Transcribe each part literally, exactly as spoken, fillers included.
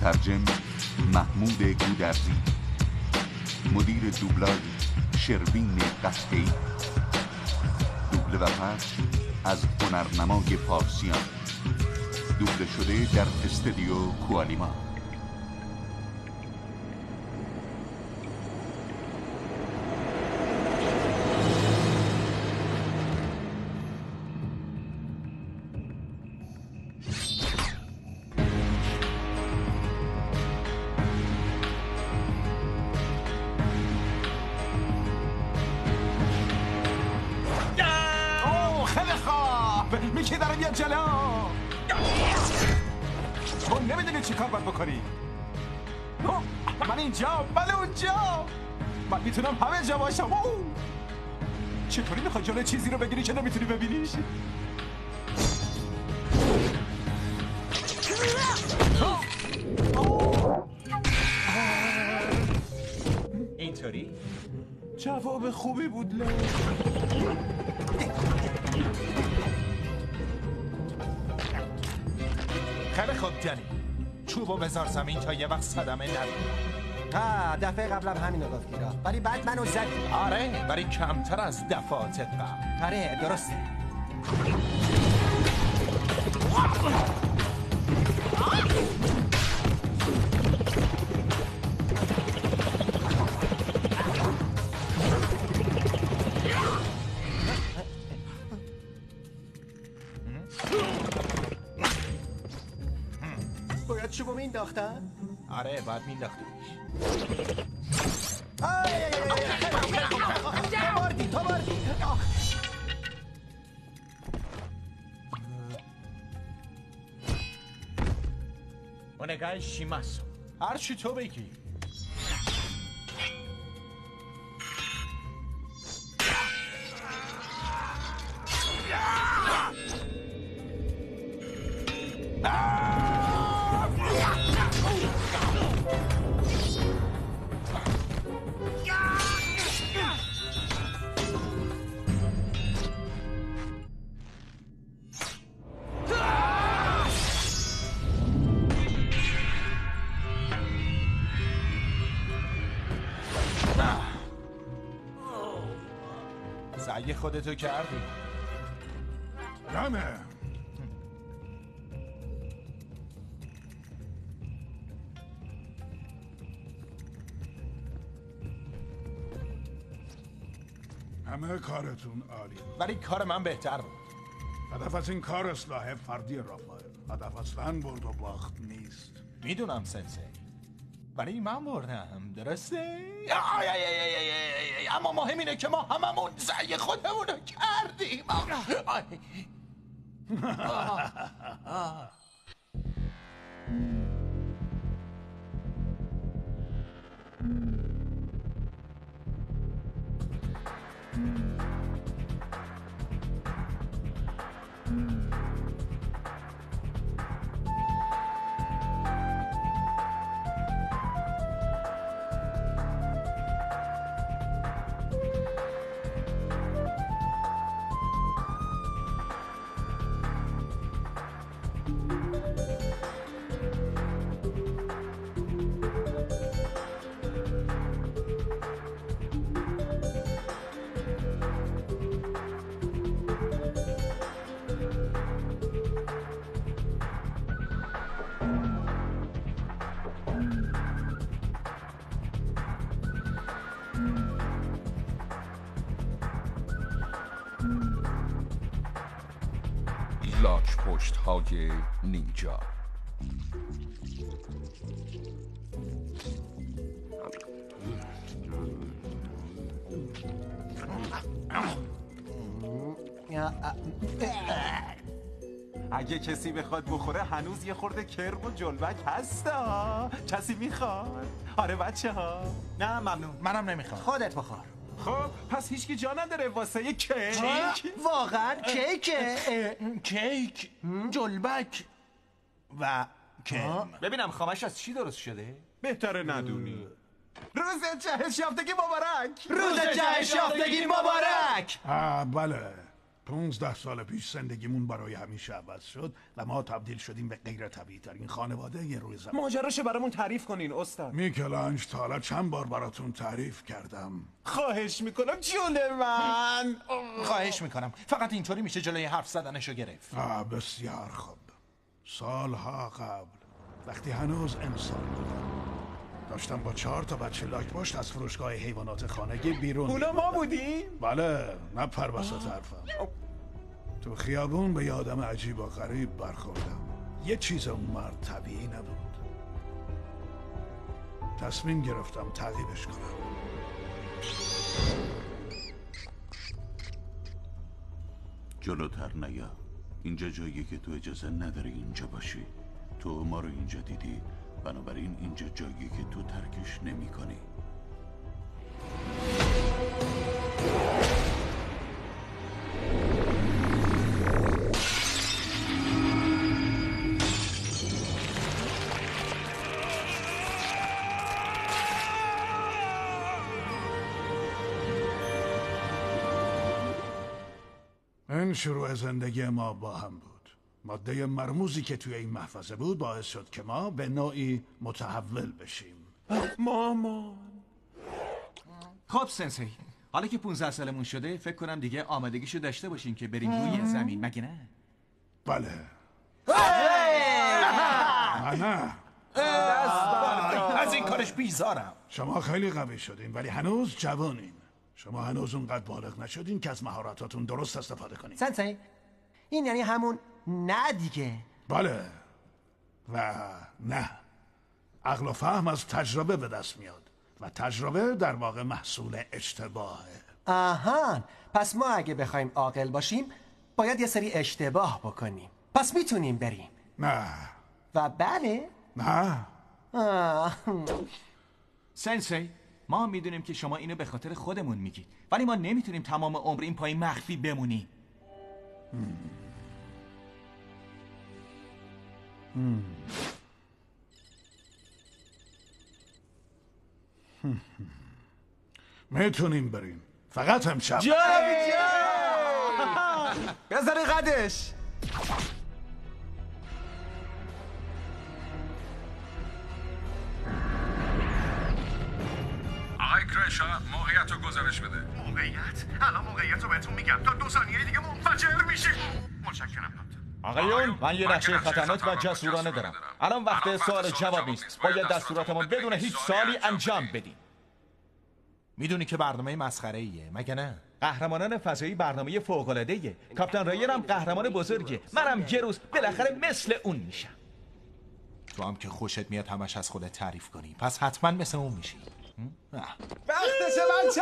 مترجم محمود گودرزی، مدیر دوبلاژ شروین قطعی، دوبله و پخش از هنرنمای پارسیان، دوبله شده در استودیو کوالیما. میکی داره بیاد جلو. تو نمیدونی چی کار باید بکنی. من اینجا، من اونجا، من میتونم همه جا باشم. چطوری میخوای جلو چیزی رو بگیری که نمیتونی ببینیش؟ اینطوری؟ جواب خوبی بود. لا خیلی خوب جنی، چوبو بذار زمین تا یه وقت صدمه نبینی. ها دفعه قبلم همینو گفتی را، ولی بعد منو زدی. آره ولی کمتر از دفعاتت قبل. آره درسته. باید چوبو مینداختن؟ آره باید مینداختیش. تو باردی تو باردی. اونگای شیماسو، هر چی تو بگی. سعی خودتو کردی. رمه همه کارتون عالی، ولی کار من بهتر بود. هدف از این کار اصلاح فردی رافائل. هدف اصلا برد و باخت نیست. میدونم سنسی، ولی من بردم. درسته؟ اما مهم اینه که ما هممون سعی خودمون رو کردیم. لاک پشت های نینجا. اگه کسی بخواد بخوره هنوز یه خورده کرم و جلبک هستا. کسی میخواد؟ آره بچه ها. نه ممنون، منم نمیخوام. خودت بخور. خب پس هیچکی جا نداره واسه یه کیک؟ واقعا کیکه؟ کیک، جلبک و کرم. ببینم خامش از چی درست شده؟ بهتره ندونی. روز جهش یافتگی مبارک. روز جهش یافتگی مبارک. آه بله، پونزده سال پیش زندگیمون برای همیشه عوض شد و ما تبدیل شدیم به غیر طبیعی ترین خانواده یه روی زمین. ماجراشو برامون تعریف کنین استاد. میکلانج تا حالا چند بار براتون تعریف کردم. خواهش میکنم جون من. خواهش میکنم، فقط اینطوری میشه جلوی حرف زدنشو گرفت. آه بسیار خوب. سالها قبل وقتی هنوز انسان بودم داشتم با چهار تا بچه لاک‌پشت از فروشگاه حیوانات خانگی بیرون اونا ما بودیم؟ بله، نه پر وسط حرفم. تو خیابون به یه آدم عجیب و غریب برخوردم. یه چیز اون مرد طبیعی نبود. تصمیم گرفتم تعقیبش کنم. جلوتر نیا. اینجا جاییه که تو اجازه نداری اینجا باشی. تو ما رو اینجا دیدی، بنابراین اینجا جاییه که تو ترکش نمی کنی. این شروع زندگی ما با هم بود. ماده مرموزی که توی این محفظه بود باعث شد که ما به نوعی متحول بشیم. مامان. خب سنسی، حالا که پونزده سالمون شده فکر کنم دیگه آمادگیشو داشته باشیم که بریم روی زمین، مگه نه؟ بله. نه از این کارش بیزارم. شما خیلی قوی شدین ولی هنوز جوانین. شما هنوز اونقدر بالغ نشدین که از مهارتاتون درست استفاده کنین. سنسی این یعنی همون نه دیگه. بله و نه. عقل و فهم از تجربه به دست میاد و تجربه در واقع محصول اشتباهه. آهان، پس ما اگه بخوایم عاقل باشیم باید یه سری اشتباه بکنیم. پس میتونیم بریم. نه. و بله؟ نه. آه. سنسی، ما هم میدونیم که شما اینو به خاطر خودمون میگید، ولی ما نمیتونیم تمام عمر این پای مخفی بمونیم. میتونیم بریم، فقط امشب. بذاری قدش. آقای کرشا، موقعیت رو گزارش بده. موقعیت؟ الان موقعیت رو بهتون میگم. تا دو ثانیه دیگه منفجر میشه. متشکرم دکتر. آقایون، من یه نقشه خطرناک و جسورانه دارم. الان وقت سوال جواب نیست. باید دستوراتمون بدون هیچ سوالی انجام بدیم. میدونی که برنامه مسخره ایه، مگه نه؟ قهرمانان فضایی برنامه فوق‌العاده‌ایه. کاپیتان رایر هم قهرمان بزرگیه. منم یه روز بالاخره مثل اون میشم. تو هم که خوشت میاد همش از خودت تعریف کنی، پس حتما مثل اون میشی. وقتشه بچه.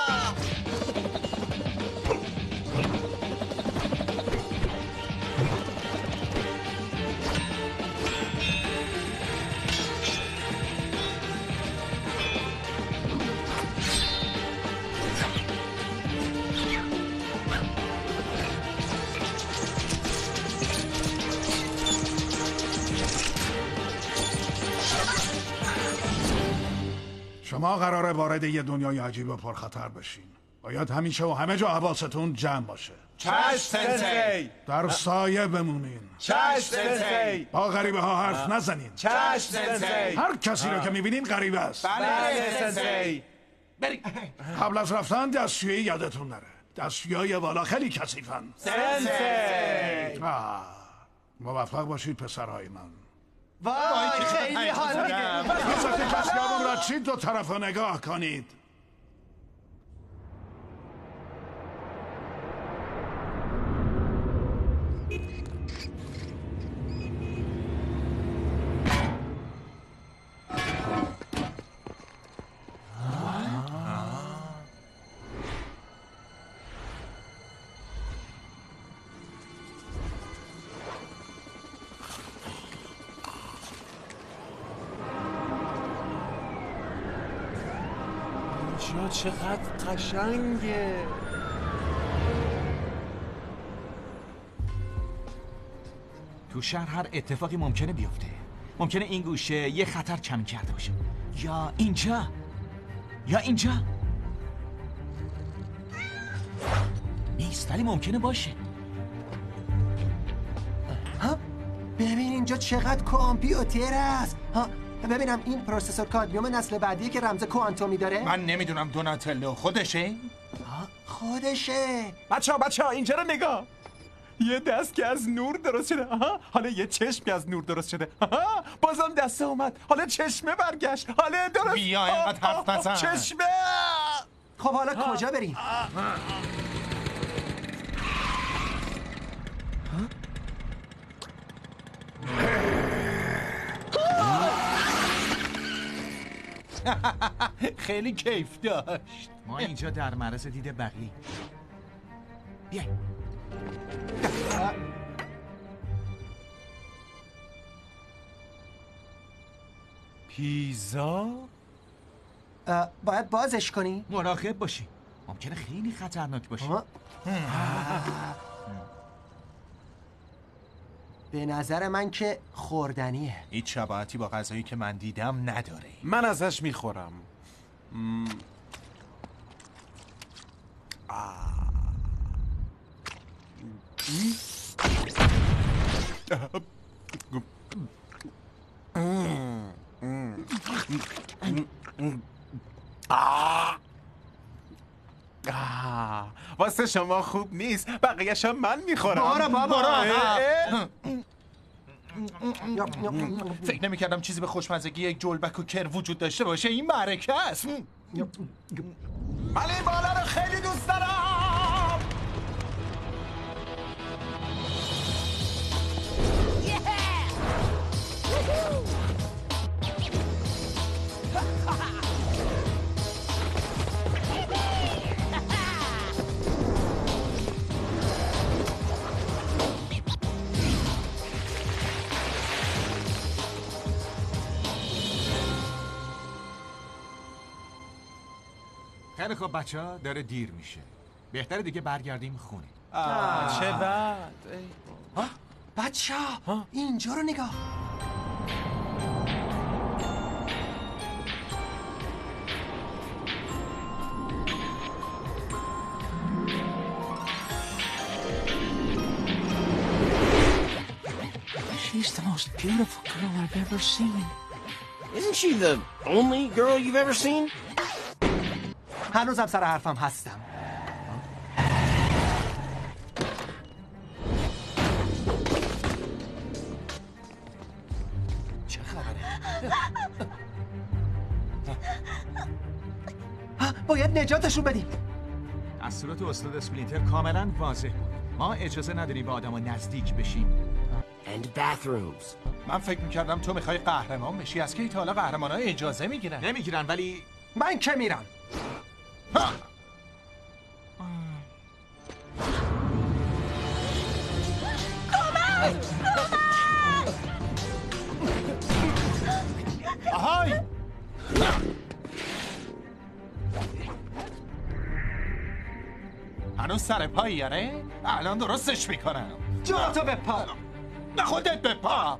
شما قراره وارد یه دنیای عجیب و پرخطر بشین. باید همیشه و همه جا حواستون جمع باشه. چشم سنسی. در سایه بمونین. چشم سنسی. با غریبه ها حرف نزنین. چشم سنسی. هر کسی رو که میبینین غریبه است. بله سنسی. بریم. قبل از رفتن دستشویی یادتون نره. دستشویی بالا خیلی کثیفن. سنسی. آه. موفق باشید پسرهای من. وای خیلی حال میده. وسط کسیابون را چید دو طرف رو نگاه کنید. اینجا چقدر قشنگه. تو شهر هر اتفاقی ممکنه بیفته. ممکنه این گوشه یه خطر کمین کرده باشه، یا اینجا یا اینجا. نیست. نیست ولی ممکنه باشه. ها ببین اینجا چقدر کامپیوتر است. ها ببینم این پروسسور کادمیوم نسل بعدیه که رمز کوانتومی داره. من نمیدونم دوناتلو خودشه؟ خودشه. بچه ها بچه ها اینجا رو نگاه. یه دست که از نور درست شده. آها. حالا یه چشم که از نور درست شده. آها. بازم دسته اومد. حالا چشمه برگشت. حالا درست. بیا اینقدر حرف نزن. چشمه. خب حالا آه. کجا بریم؟ خیلی کیف داشت. ما اینجا در معرض دید بقیه. بیای. پیزا؟ باید بازش کنی؟ مراقب باشی. ممکنه خیلی خطرناک باشه. به نظر من که خوردنیه. هیچ شباهتی با غذایی که من دیدم نداره. من ازش میخورم. م... واسه شما خوب نیست. بقیه‌ش من میخورم. بارا بابا فکر نمی کردم چیزی به خوشمزگی یک جلبک و کر وجود داشته باشه. این معرکه است. من این بالا رو خیلی دوست دارم. خیلی خب بچه ها داره دیر میشه. بهتره دیگه برگردیم خونه. چه بد. بچه ها اینجا رو نگاه. She's the most beautiful girl I've ever seen. Isn't she the only girl you've ever seen? هنوزم سر حرفم هستم. چه خبره؟ باید نجاتشون بدیم. دستورات استاد اسپلینتر کاملا واضح بود. ما اجازه نداریم به آدم نزدیک بشیم. And bathrooms. من فکر میکردم تو میخوای قهرمان بشی. از کی تا حالا قهرمان‌ها اجازه میگیرن؟ نمیگیرن ولی من که میرم. آهای! هنوز سر پایی یاره؟ الان درستش میکنم. جا تو به پا. نه خودت به پا.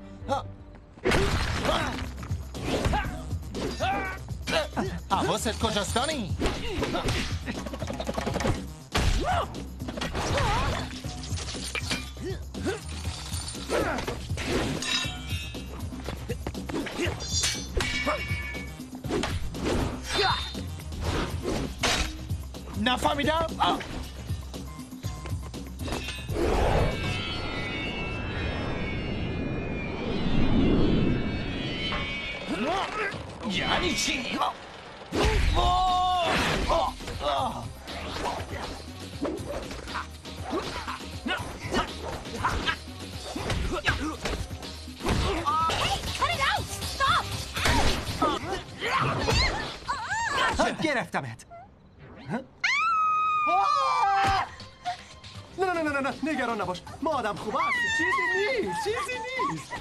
حواست کجاست دانی؟ نفهمیدم. یعنی چی؟ گرفتمت. نه نه نه نه نه نگران نباش. ما آدم خوب هست. چیزی نیست. چیزی نیست.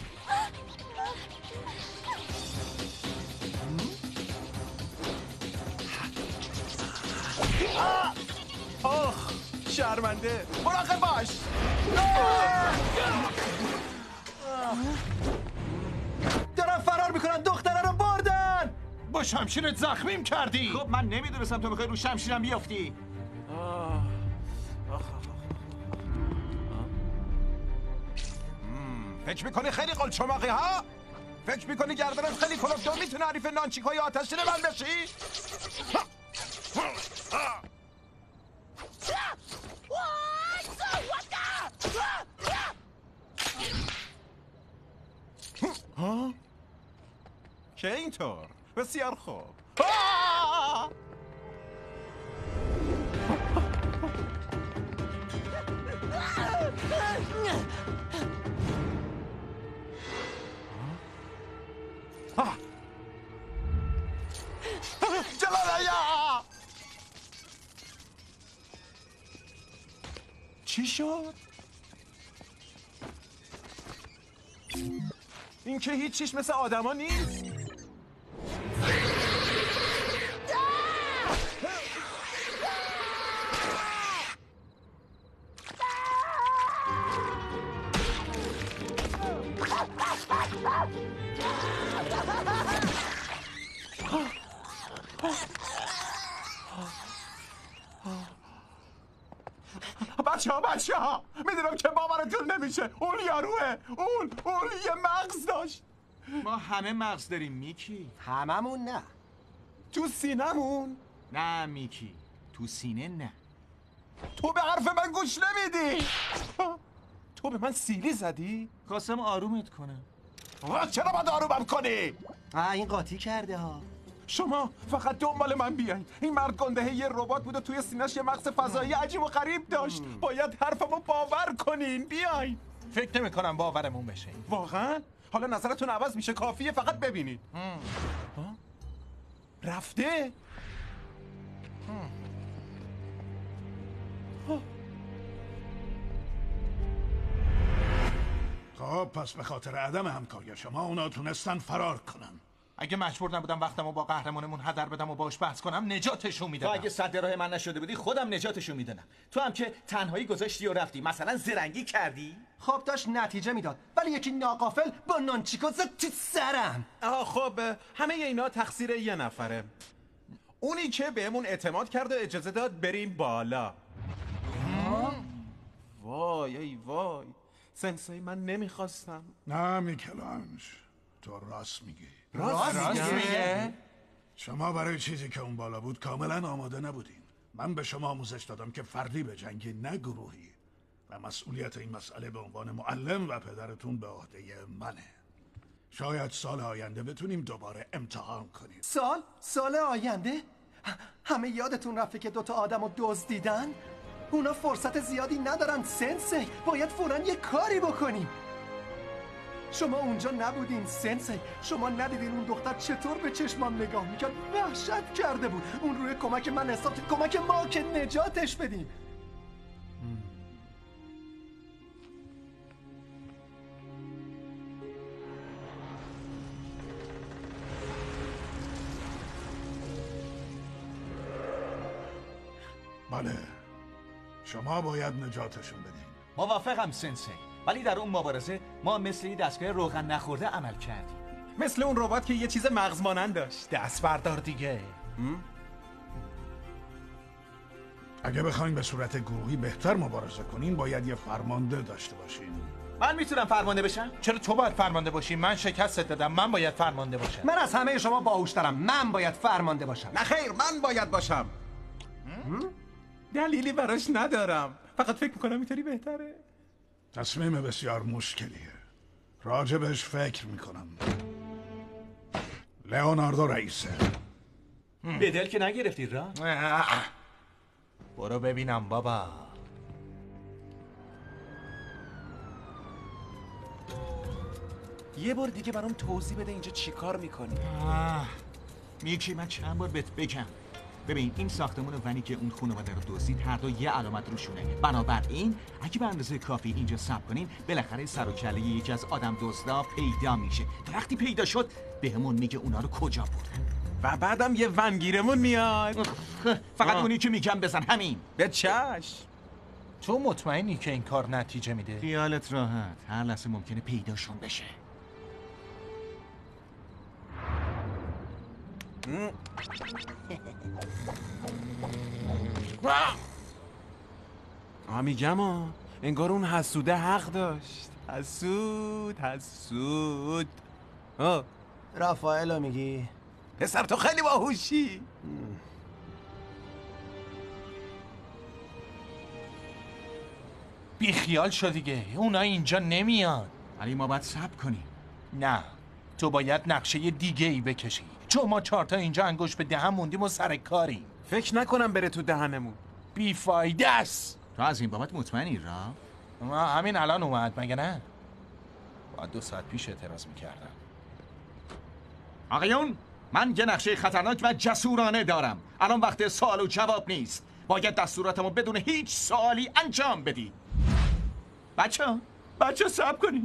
آخ شرمنده. مراقب باش. دارن فرار میکنن. دختره رو بردن. با شمشیرت زخمیم کردی. خب من نمیدونستم تو میخوای رو شمشیرم بیافتی. فکر میکنی خیلی قلچماقی ها؟ فکر میکنی گردنت خیلی کلفت میتونه حریف نانچیکای آتشین من بشی؟ ها؟ که اینطور بسیار خوب. جلالایا چی شد؟ این که هیچیش مثل آدما نیست. بچه ها بچه ها میدونم که باورتون نمیشه. اون یاروه، اون اون یه مغز داشت. ما همه مغز داریم میکی. هممون نه. تو سینمون؟ نه میکی، تو سینه نه. تو به حرف من گوش نمیدی. تو به من سیلی زدی؟ خواستم آرومت کنم. چرا باید آرومم کنی؟ آه این قاطی کرده ها. شما فقط دنبال من بیاین. این مرد گنده یه ربات بود و توی سینه‌اش یه مغز فضایی عجیب و غریب داشت. باید حرفمو باور کنین. بیاین. فکر نمی کنم باورمون بشه. واقعا؟ حالا نظرتون عوض میشه، کافیه فقط ببینید. رفته؟ خب پس به خاطر عدم همکاری شما اونا تونستن فرار کنن. اگه مجبور نبودم وقتمو با قهرمانمون هدر بدم و باش بحث کنم نجاتشون تو میدادم. اگه صد راه من نشده بودی خودم نجاتشون میدادم. تو هم که تنهایی گذاشتی و رفتی، مثلا زرنگی کردی؟ خب داشت نتیجه میداد، ولی یکی ناقافل با نانچیکو زد تو سرم. آه خب همه اینا تقصیر یه نفره. اونی که بهمون اعتماد کرد و اجازه داد بریم بالا. وای ای وای سنسei من نمیخواستم. نه میکلانج، تو راست میگی. راست, راست میگه؟ شما برای چیزی که اون بالا بود کاملا آماده نبودین. من به شما آموزش دادم که فردی به جنگی نه گروهی و مسئولیت این مسئله به عنوان معلم و پدرتون به عهده منه. شاید سال آینده بتونیم دوباره امتحان کنیم. سال؟ سال آینده؟ همه یادتون رفته که دوتا آدم رو دزدیدن؟ اونا فرصت زیادی ندارن سنسی. باید فوراً یه کاری بکنیم. شما اونجا نبودین سنسی. شما ندیدین اون دختر چطور به چشمام نگاه میکرد. وحشت کرده بود. اون روی کمک من حساب کمک ما که نجاتش بدیم. بله شما باید نجاتشون بدین. موافقم سنسی، ولی در اون مبارزه ما مثل یه دستگاه روغن نخورده عمل کردیم. مثل اون ربات که یه چیز مغز مانند داشت. دست بردار دیگه. اگه بخواین به صورت گروهی بهتر مبارزه کنین باید یه فرمانده داشته باشین. من میتونم فرمانده بشم؟ چرا تو باید فرمانده باشی؟ من شکست دادم، من باید فرمانده باشم. من از همه شما باهوشترم. من باید فرمانده باشم. نه خیر، من باید باشم. دلیلی براش ندارم، فقط فکر میکنم اینطوری بهتره. تصمیم بسیار مشکلیه، راجبش فکر میکنم. لئوناردو رئیسه. به دل که نگرفتی را؟ برو ببینم بابا. یه بار دیگه برام توضیح بده اینجا چی کار میکنی؟ میکی من چند بار بهت بگم. ببین این ساختمون ونی که اون خانواده رو دزدید هر دو یه علامت روشونه. بنابراین اگه به اندازه کافی اینجا صبر کنین بالاخره سر و کله یکی از آدم دزدا پیدا میشه. وقتی پیدا شد بهمون میگه اونا رو کجا بردن و بعدم یه ونگیرمون میاد. فقط اونی که میگم بزن همین. به چشم. تو مطمئنی که این کار نتیجه میده؟ خیالت راحت، هر لحظه ممکنه پیداشون بشه. آه میگم آه انگار اون حسوده حق داشت. حسود حسود. آه رافائلو میگی؟ پسر تو خیلی باهوشی. بی خیال شو دیگه، اونا اینجا نمیان. ولی ما باید صبر کنیم. نه، تو باید نقشه دیگه ای بکشی، چون ما چهارتا اینجا انگوش به دهن موندیم و سر کاریم. فکر نکنم بره تو دهنمون. بیفایده است. تو از این بابت مطمئنی را؟ ما همین الان اومد مگه نه؟ باید دو ساعت پیش اعتراض میکردم. آقایون، من یه نقشه خطرناک و جسورانه دارم. الان وقت سوال و جواب نیست. باید دستوراتمو بدون هیچ سوالی انجام بدی. بچه ها بچه صبر کنین.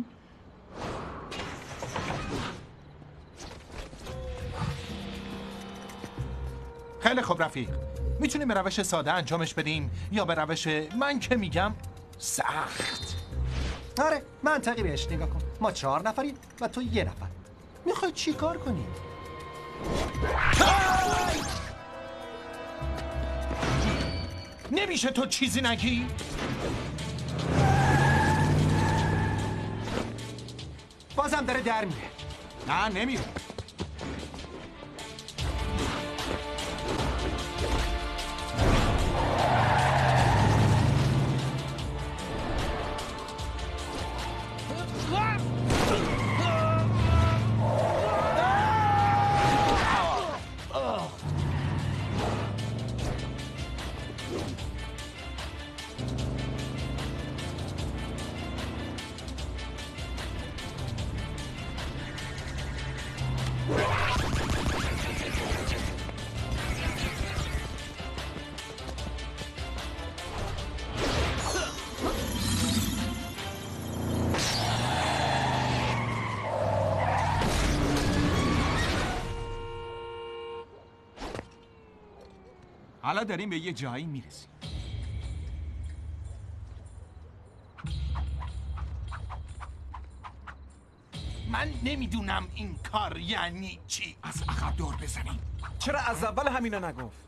خیلی خوب رفیق، میتونیم به روش ساده انجامش بدیم یا به روش من که میگم سخت؟ آره منطقی بهش نگاه کن. ما چهار نفریم و تو یه نفر. میخوای چی کار کنی؟ نمیشه تو چیزی نگی؟ بازم داره در میره. نه نمیره. حالا داریم به یه جایی میرسیم. من نمیدونم این کار یعنی چی. از عقب دور بزنیم. چرا از اول همینا نگفت؟